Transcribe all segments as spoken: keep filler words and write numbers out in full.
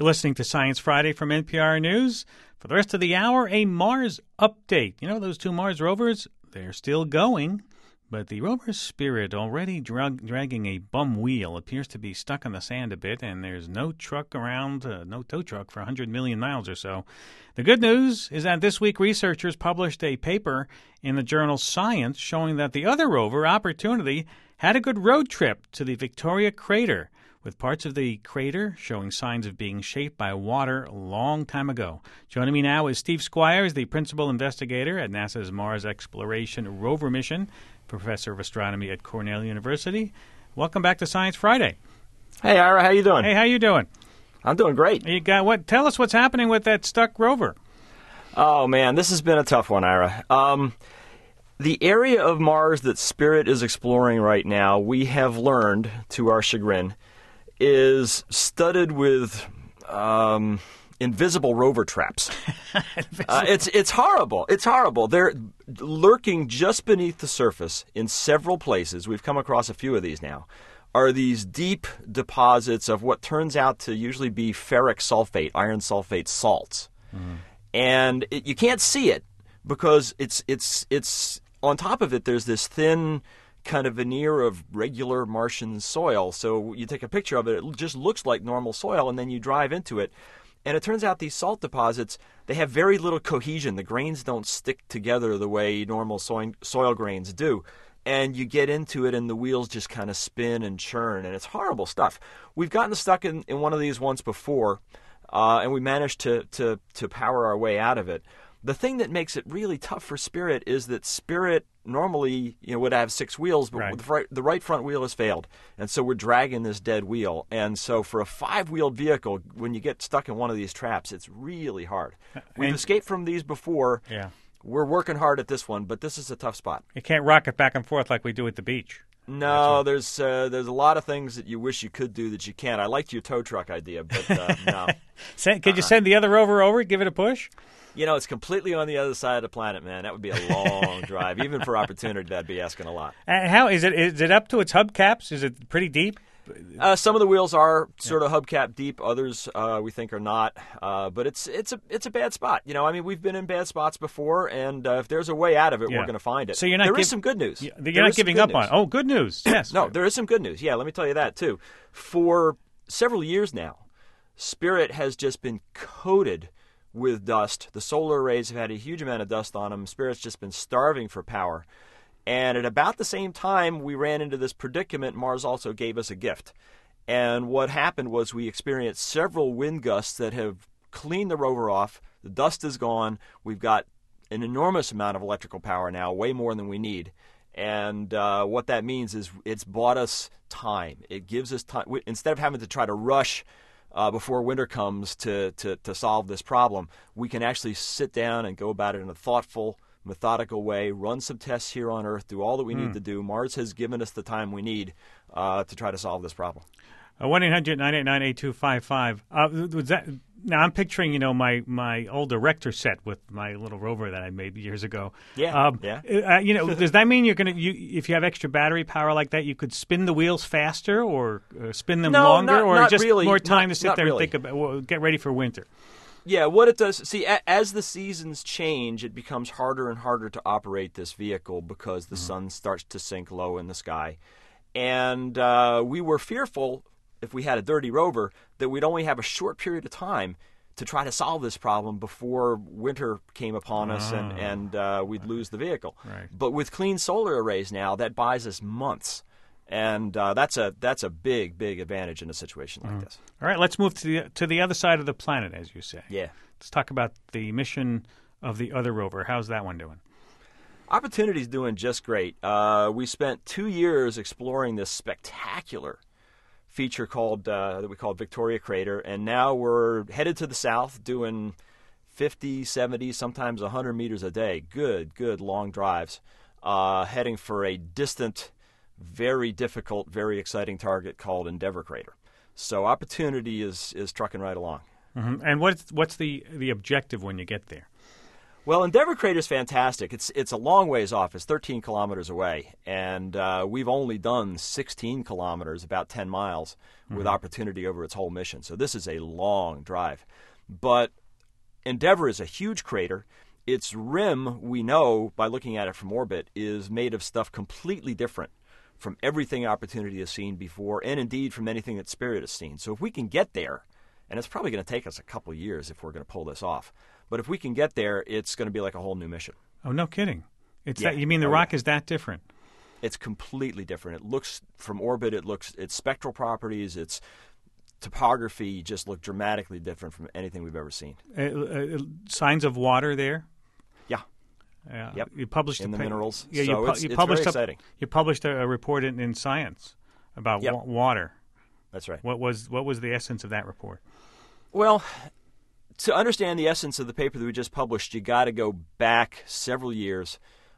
You're listening to Science Friday from N P R News. For the rest of the hour, a Mars update. You know, those two Mars rovers, they're still going, but the rover Spirit, already drug, dragging a bum wheel, appears to be stuck in the sand a bit, and there's no truck around, uh, no tow truck for one hundred million miles or so. The good news is that this week researchers published a paper in the journal Science showing that the other rover, Opportunity, had a good road trip to the Victoria Crater, with parts of the crater showing signs of being shaped by water a long time ago. Joining me now is Steve Squires, the principal investigator at NASA's Mars Exploration Rover mission, professor of astronomy at Cornell University. Welcome back to Science Friday. Hey, Ira, how you doing? Hey, how you doing? I'm doing great. You got what? Tell us what's happening with that stuck rover. Oh, man, this has been a tough one, Ira. Um, the area of Mars that Spirit is exploring right now, we have learned, to our chagrin, is studded with um, invisible rover traps. uh, it's it's horrible. It's horrible. They're lurking just beneath the surface in several places. We've come across a few of these now. Are these deep deposits of what turns out to usually be ferric sulfate, iron sulfate salts. Mm. And it, you can't see it because it's it's it's on top of it there's this thin kind of veneer of regular Martian soil. So you take a picture of it, it just looks like normal soil, and then you drive into it. And it turns out these salt deposits, they have very little cohesion. The grains don't stick together the way normal soil, soil grains do. And you get into it and the wheels just kind of spin and churn, and it's horrible stuff. We've gotten stuck in, in one of these once before, uh, and we managed to, to, to power our way out of it. The thing that makes it really tough for Spirit is that Spirit normally, you know, would have six wheels, but right. the, right, the right front wheel has failed. And so we're dragging this dead wheel. And so for a five-wheeled vehicle, when you get stuck in one of these traps, it's really hard. We've and, escaped from these before. Yeah. We're working hard at this one, but this is a tough spot. You can't rock it back and forth like we do at the beach. No, there's uh, there's a lot of things that you wish you could do that you can't. I liked your tow truck idea, but uh, no. Send, could uh-uh. you send the other rover over, give it a push? You know, it's completely on the other side of the planet, man. That would be a long drive. Even for Opportunity, that'd be asking a lot. And how is it? Is it up to its hubcaps? Is it pretty deep? Uh, some of the wheels are sort of hubcap deep. Others, uh, we think, are not. Uh, but it's it's a it's a bad spot. You know, I mean, we've been in bad spots before, and uh, if there's a way out of it, yeah. we're going to find it. So you're not there give, is some good news. You're there not giving up news. on it. Oh, good news. Yes. No, there is some good news. Yeah, let me tell you that, too. For several years now, Spirit has just been coated with dust. The solar arrays have had a huge amount of dust on them. Spirit's just been starving for power. And at about the same time we ran into this predicament, Mars also gave us a gift. And what happened was we experienced several wind gusts that have cleaned the rover off. The dust is gone. We've got an enormous amount of electrical power now, way more than we need. And uh, what that means is it's bought us time. It gives us time. Instead of having to try to rush uh, before winter comes to, to, to solve this problem, we can actually sit down and go about it in a thoughtful, methodical way, run some tests here on Earth, do all that we mm. need to do. Mars has given us the time we need uh, to try to solve this problem. one eight hundred nine eight nine eight two five five. Uh, was that, now, I'm picturing, you know, my, my old Erector set with my little rover that I made years ago. Yeah, um, yeah. Uh, you know, does that mean you're going to, you, if you have extra battery power like that, you could spin the wheels faster or uh, spin them no, longer? Not, or not just really. more time not, to sit there really. and think about, well, get ready for winter? Yeah, what it does, see, a, as the seasons change, it becomes harder and harder to operate this vehicle because the mm-hmm. sun starts to sink low in the sky. And uh, we were fearful, if we had a dirty rover, that we'd only have a short period of time to try to solve this problem before winter came upon us oh. and, and uh, we'd lose the vehicle. Right. But with clean solar arrays now, that buys us months. And uh, that's a that's a big, big advantage in a situation like mm. this. All right, let's move to the to the other side of the planet, as you say. Yeah. Let's talk about the mission of the other rover. How's that one doing? Opportunity's doing just great. Uh, we spent two years exploring this spectacular feature called uh, that we called Victoria Crater, and now we're headed to the south doing fifty, seventy, sometimes one hundred meters a day. Good, good long drives, uh, heading for a distant, very difficult, very exciting target called Endeavour Crater. So Opportunity is is trucking right along. Mm-hmm. And what's what's the the objective when you get there? Well, Endeavour Crater is fantastic. It's it's a long ways off. It's thirteen kilometers away, and uh, we've only done sixteen kilometers, about ten miles, mm-hmm. with opportunity over its whole mission. So this is a long drive. But Endeavour is a huge crater. Its rim, we know by looking at it from orbit, is made of stuff completely different from everything Opportunity has seen before, and indeed from anything that Spirit has seen. So if we can get there, and it's probably going to take us a couple years if we're going to pull this off, but if we can get there, it's going to be like a whole new mission. Oh, no kidding. It's yeah. that, you mean the oh, rock yeah. is that different? It's completely different. It looks, from orbit, it looks, its spectral properties, its topography just look dramatically different from anything we've ever seen. Uh, uh, signs of water there? Yeah. Uh, yep. You published in a the pa- minerals. Yeah, so you, pu- it's, you it's published very a, exciting. You published a, a report in, in Science about yep. wa- water. That's right. What was what was the essence of that report? Well, to understand the essence of the paper that we just published, you got to go back several years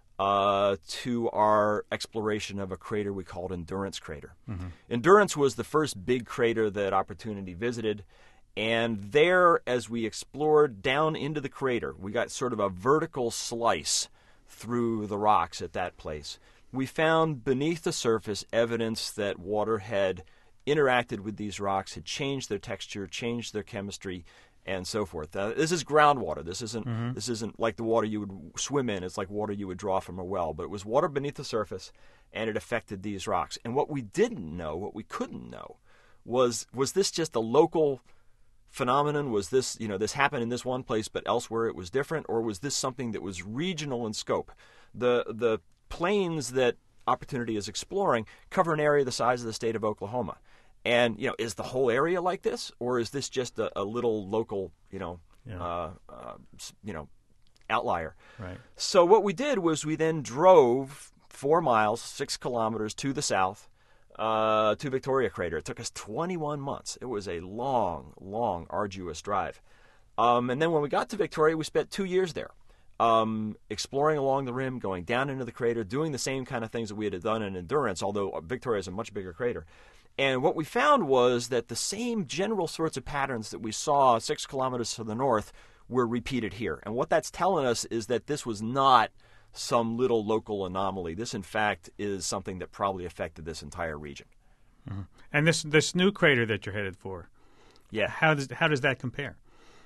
uh, to our exploration of a crater we called Endurance Crater. Mm-hmm. Endurance was the first big crater that Opportunity visited. And there, as we explored down into the crater, we got sort of a vertical slice through the rocks at that place. We found beneath the surface evidence that water had interacted with these rocks, had changed their texture, changed their chemistry, and so forth. Uh, this is groundwater. This isn't mm-hmm. this isn't like the water you would swim in. It's like water you would draw from a well. But it was water beneath the surface, and it affected these rocks. And what we didn't know, what we couldn't know, was was this just a local phenomenon? Was this, you know, this happened in this one place, but elsewhere it was different? Or was this something that was regional in scope? The the plains that Opportunity is exploring cover an area the size of the state of Oklahoma. And, you know, is the whole area like this? Or is this just a, a little local, you know, yeah. uh, uh, you know, outlier? Right. So what we did was we then drove four miles, six kilometers to the south, Uh, to Victoria Crater. It took us twenty-one months. It was a long, long, arduous drive. Um, and then when we got to Victoria, we spent two years there, um, exploring along the rim, going down into the crater, doing the same kind of things that we had done in Endurance, although Victoria is a much bigger crater. And what we found was that the same general sorts of patterns that we saw six kilometers to the north were repeated here. And what that's telling us is that this was not some little local anomaly. This, in fact, is something that probably affected this entire region. Mm-hmm. And this this new crater that you're headed for, yeah, how does how does that compare?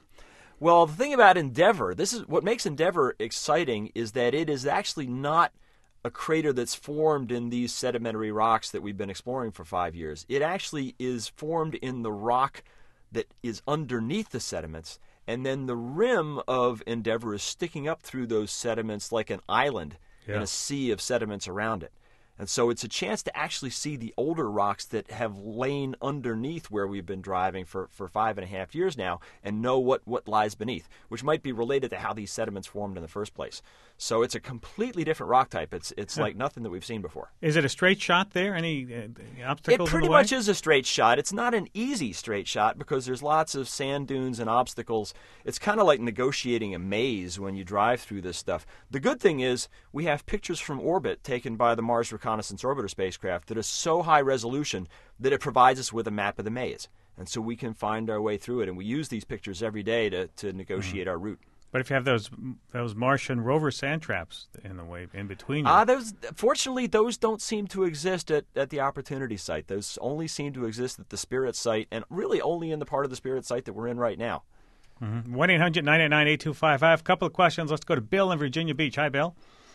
Well, the thing about Endeavour, this is what makes Endeavour exciting, is that it is actually not a crater that's formed in these sedimentary rocks that we've been exploring for five years. It actually is formed in the rock that is underneath the sediments. And then the rim of Endeavour is sticking up through those sediments like an island yeah. in a sea of sediments around it. And so it's a chance to actually see the older rocks that have lain underneath where we've been driving for, for five and a half years now and know what, what lies beneath, which might be related to how these sediments formed in the first place. So it's a completely different rock type. It's it's yeah. like nothing that we've seen before. Is it a straight shot there? Any uh, obstacles It pretty in the way? much is a straight shot. It's not an easy straight shot because there's lots of sand dunes and obstacles. It's kind of like negotiating a maze when you drive through this stuff. The good thing is we have pictures from orbit taken by the Mars Reconnaissance Orbiter spacecraft that is so high resolution that it provides us with a map of the maze. And so we can find our way through it. And we use these pictures every day to, to negotiate mm-hmm. our route. But if you have those those Martian rover sand traps in the way in between you. Uh, those, fortunately, those don't seem to exist at, at the Opportunity site. Those only seem to exist at the Spirit site, and really only in the part of the Spirit site that we're in right now. one eight hundred nine eight nine eight two five five. A couple of questions. Let's go to Bill in Virginia Beach. Hi, Bill.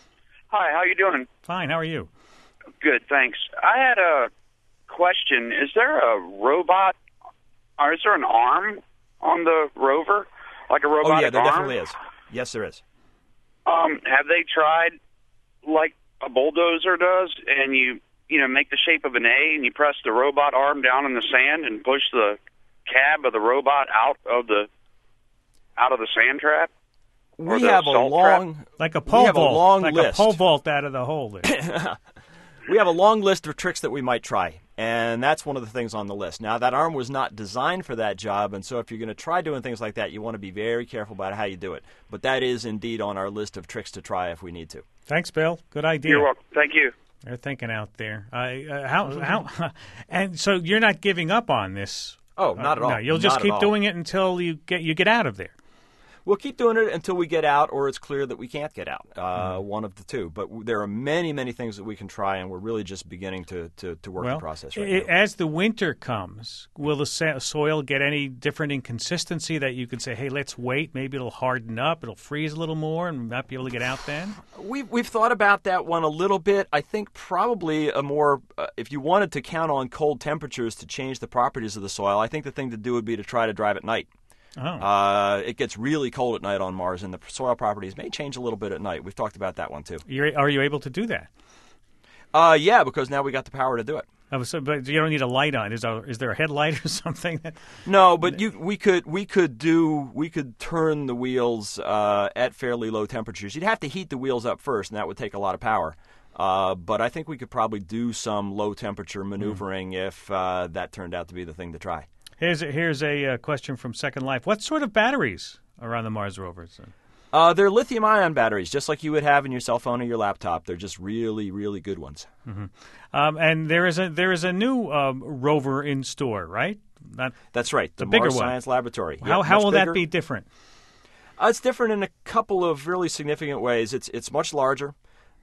Hi, how you doing? Fine. How are you? Good, thanks. I had a question. Is there a robot, or is there an arm on the rover? Like a robotic Oh, yeah, there arm? definitely is. Yes, there is. Um, have they tried like a bulldozer does, and you, you know, make the shape of an A, and you press the robot arm down in the sand and push the cab of the robot out of the out of the sand trap? We have a long, trap? like a pole we have vault, a long like list. a pole vault out of the hole there. We have a long list of tricks that we might try, and that's one of the things on the list. Now, that arm was not designed for that job, and so if you're going to try doing things like that, you want to be very careful about how you do it. But that is indeed on our list of tricks to try if we need to. Thanks, Bill. Good idea. You're welcome. Thank you. They're thinking out there. Uh, uh, how how? And so you're not giving up on this? Oh, not uh, at all. No, you'll just not keep doing it until you get you get out of there. We'll keep doing it until we get out or it's clear that we can't get out, uh, Mm. one of the two. But w- there are many, many things that we can try, and we're really just beginning to, to, to work Well, the process right i- now. as the winter comes, will the sa- soil get any different in consistency that you can say, hey, let's wait, maybe it'll harden up, it'll freeze a little more, and we might be able to get out then? We've, we've thought about that one a little bit. I think probably a more, uh, if you wanted to count on cold temperatures to change the properties of the soil, I think the thing to do would be to try to drive at night. Oh. Uh, it gets really cold at night on Mars, and the soil properties may change a little bit at night. We've talked about that one, too. You're, are you able to do that? Uh, yeah, because now we got the power to do it. Oh, so, but you don't need a light on. Is there, is there a headlight or something? That, No, but you we could we could do we could turn the wheels uh, at fairly low temperatures. You'd have to heat the wheels up first, and that would take a lot of power. Uh, but I think we could probably do some low temperature maneuvering mm. if uh, that turned out to be the thing to try. Here's a, here's a uh, question from Second Life. What sort of batteries are on the Mars rovers? Uh, they're lithium-ion batteries, just like you would have in your cell phone or your laptop. They're just really, really good ones. Mm-hmm. Um, and there is a there is a new um, rover in store, right? Not, That's right, the, the bigger Mars one. Science Laboratory. How Yep, how will bigger. that be different? Uh, it's different in a couple of really significant ways. It's it's much larger.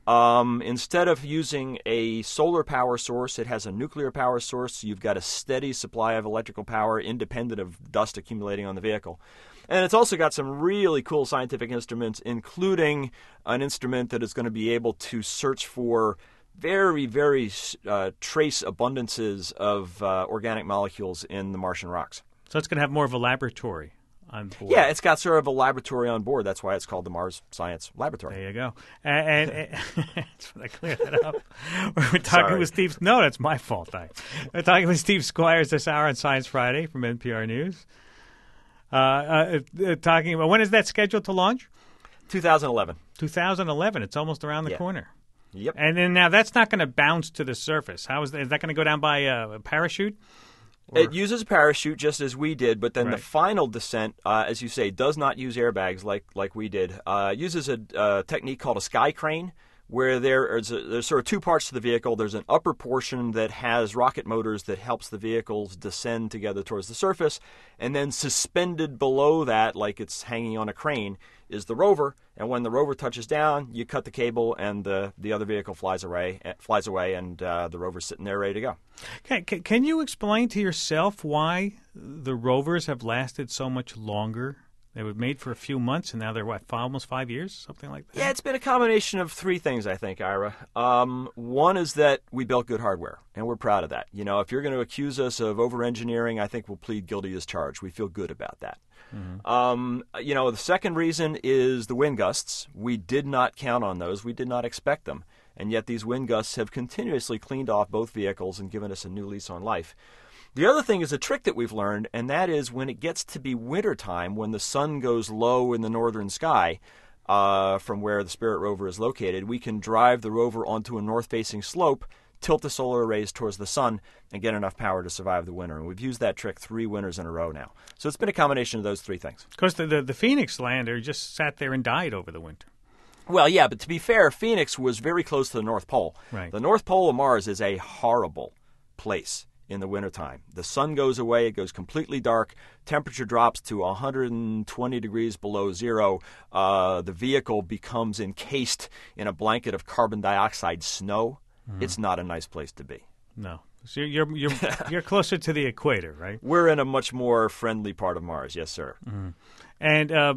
Um, instead of using a solar power source, it has a nuclear power source. So you've got a steady supply of electrical power independent of dust accumulating on the vehicle. And it's also got some really cool scientific instruments, including an instrument that is going to be able to search for very, very uh, trace abundances of uh, organic molecules in the Martian rocks. So it's going to have more of a laboratory on board. Yeah, it's got sort of a laboratory on board. That's why it's called the Mars Science Laboratory. There you go. And, and, and just want to clear that up. We're talking Sorry. with Steve. No, that's my fault. I, we're talking with Steve Squires this hour on Science Friday from N P R News. Uh, uh, uh, talking about when is that scheduled to launch? two thousand eleven. two thousand eleven. It's almost around the Yeah. corner. Yep. And then now that's not going to bounce to the surface. How is that, is that going to go down by a, a parachute? Or- It uses a parachute just as we did, but then Right. the final descent, uh, as you say, does not use airbags like like we did. Uh, it uses a uh, technique called a sky crane, where there is a, there's sort of two parts to the vehicle. There's an upper portion that has rocket motors that helps the vehicles descend together towards the surface, and then suspended below that, like it's hanging on a crane, is the rover. And when the rover touches down, you cut the cable, and the the other vehicle flies away, flies away, and uh, the rover's sitting there ready to go. Can, can, can you explain to yourself why the rovers have lasted so much longer? They were made for a few months, and now they're, what, five, almost five years? Something like that? Yeah, it's been a combination of three things, I think, Ira. Um, one is that we built good hardware, and we're proud of that. You know, if you're going to accuse us of over-engineering, I think we'll plead guilty as charged. We feel good about that. Mm-hmm. Um, you know, the second reason is the wind gusts. We did not count on those. We did not expect them. And yet these wind gusts have continuously cleaned off both vehicles and given us a new lease on life. The other thing is a trick that we've learned, and that is when it gets to be wintertime, when the sun goes low in the northern sky uh, from where the Spirit rover is located, we can drive the rover onto a north-facing slope, tilt the solar arrays towards the sun, and get enough power to survive the winter. And we've used that trick three winters in a row now. So it's been a combination of those three things. Of course, the, the, the Phoenix lander just sat there and died over the winter. Well, yeah, but to be fair, Phoenix was very close to the North Pole. Right. The North Pole of Mars is a horrible place in the wintertime. The sun goes away, it goes completely dark, temperature drops to one hundred twenty degrees below zero. Uh, the vehicle becomes encased in a blanket of carbon dioxide snow. Mm-hmm. It's not a nice place to be. No. So you're you're you're closer to the equator, right? We're in a much more friendly part of Mars, yes, sir. Mm-hmm. And uh,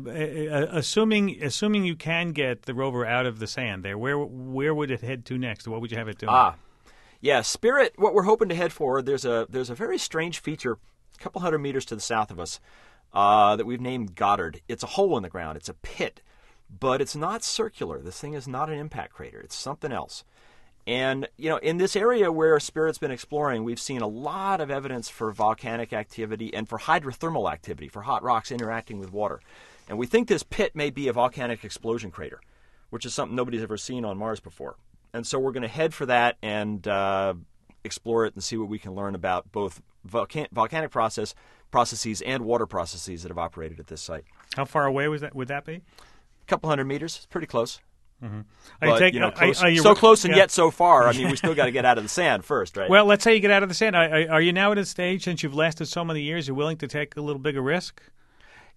assuming assuming you can get the rover out of the sand there, where where would it head to next? What would you have it doing? Ah, yeah, Spirit. What we're hoping to head for, there's a there's a very strange feature, a couple hundred meters to the south of us, uh, that we've named Goddard. It's a hole in the ground. It's a pit, but it's not circular. This thing is not an impact crater. It's something else. And, you know, in this area where Spirit's been exploring, we've seen a lot of evidence for volcanic activity and for hydrothermal activity, for hot rocks interacting with water. And we think this pit may be a volcanic explosion crater, which is something nobody's ever seen on Mars before. And so we're going to head for that and uh, explore it and see what we can learn about both volcan- volcanic process processes and water processes that have operated at this site. How far away was that? Would that be? A couple hundred meters. It's pretty close. Mm-hmm. But, take, you know, close, are, are you, so close and yeah. yet so far. I mean, we still got to get out of the sand first, right? Well, let's say you get out of the sand. Are, are you now at a stage, since you've lasted so many years, you're willing to take a little bigger risk?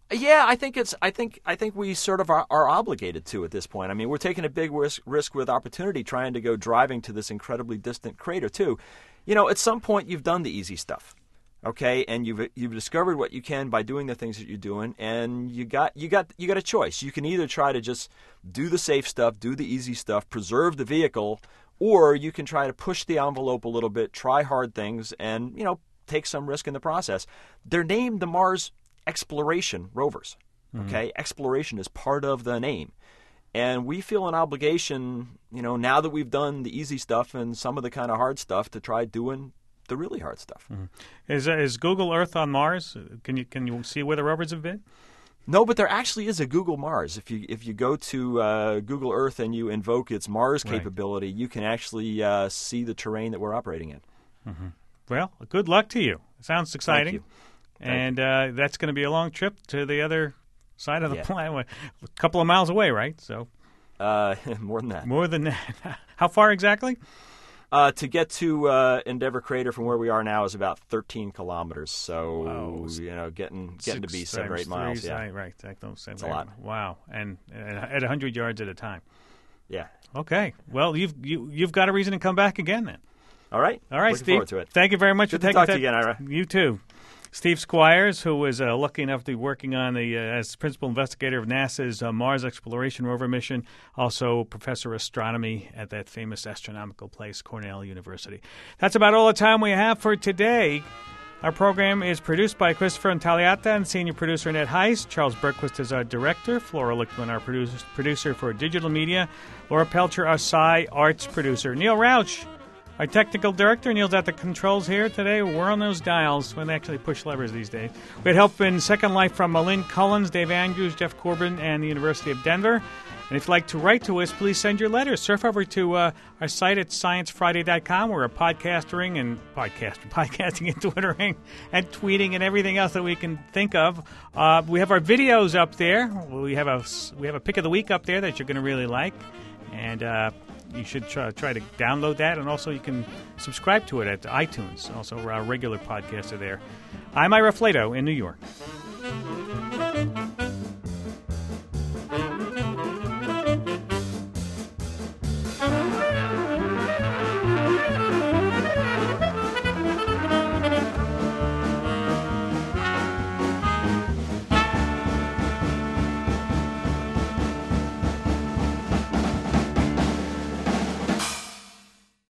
Yeah, I think it's. I think. I think we sort of are, are obligated to at this point. I mean, we're taking a big risk, risk with opportunity, trying to go driving to this incredibly distant crater too. You know, at some point you've done the easy stuff, okay, and you've you've discovered what you can by doing the things that you're doing, and you got you got you got a choice. You can either try to just do the safe stuff, do the easy stuff, preserve the vehicle, or you can try to push the envelope a little bit, try hard things, and you know, take some risk in the process. They're named the Mars Exploration rovers. Okay, mm-hmm. Exploration is part of the name, and we feel an obligation, you know, now that we've done the easy stuff and some of the kind of hard stuff, to try doing the really hard stuff. Mm-hmm. Is uh, is Google Earth on Mars? Can you can you see where the rovers have been? No, but there actually is a Google Mars. If you if you go to uh, Google Earth and you invoke its Mars right. capability, you can actually uh, see the terrain that we're operating in. Mm-hmm. Well, good luck to you. Sounds exciting. Thank you. And uh, that's going to be a long trip to the other side of the yeah. planet, a couple of miles away, right? So, uh, more than that. More than that. How far exactly? Uh, to get to uh, Endeavour Crater from where we are now is about thirteen kilometers. So, wow. you know, getting getting to be seven or eight miles. Three, yeah, right. That don't That's a lot. Wow, and at a hundred yards at a time. Yeah. Okay. Well, you've you you've got a reason to come back again then. All right. All right, Looking Steve. Forward to it. Thank you very much Good for to taking talk that. to you again, Ira. You too. Steve Squires, who was uh, lucky enough to be working on the uh, as principal investigator of NASA's uh, Mars Exploration Rover mission, also professor of astronomy at that famous astronomical place, Cornell University. That's about all the time we have for today. Our program is produced by Christopher Intagliata and senior producer Ned Heiss. Charles Berquist is our director. Flora Lichtman, our producer, producer for digital media. Laura Pelcher, our Sci Arts producer. Neil Rauch, our technical director. Neil's at the controls here today. We're on those dials when they actually push levers these days. We had help in Second Life from Malin Collins, Dave Andrews, Jeff Corbin, and the University of Denver. And if you'd like to write to us, please send your letters. Surf over to uh, our site at science friday dot com. We're a podcastering and podcast, podcasting and twittering and tweeting and everything else that we can think of. Uh, we have our videos up there. We have a we have a pick of the week up there that you're going to really like, and uh, you should try, try to download that. And also, you can subscribe to it at iTunes. Also, our regular podcasts are there. I'm Ira Flato in New York.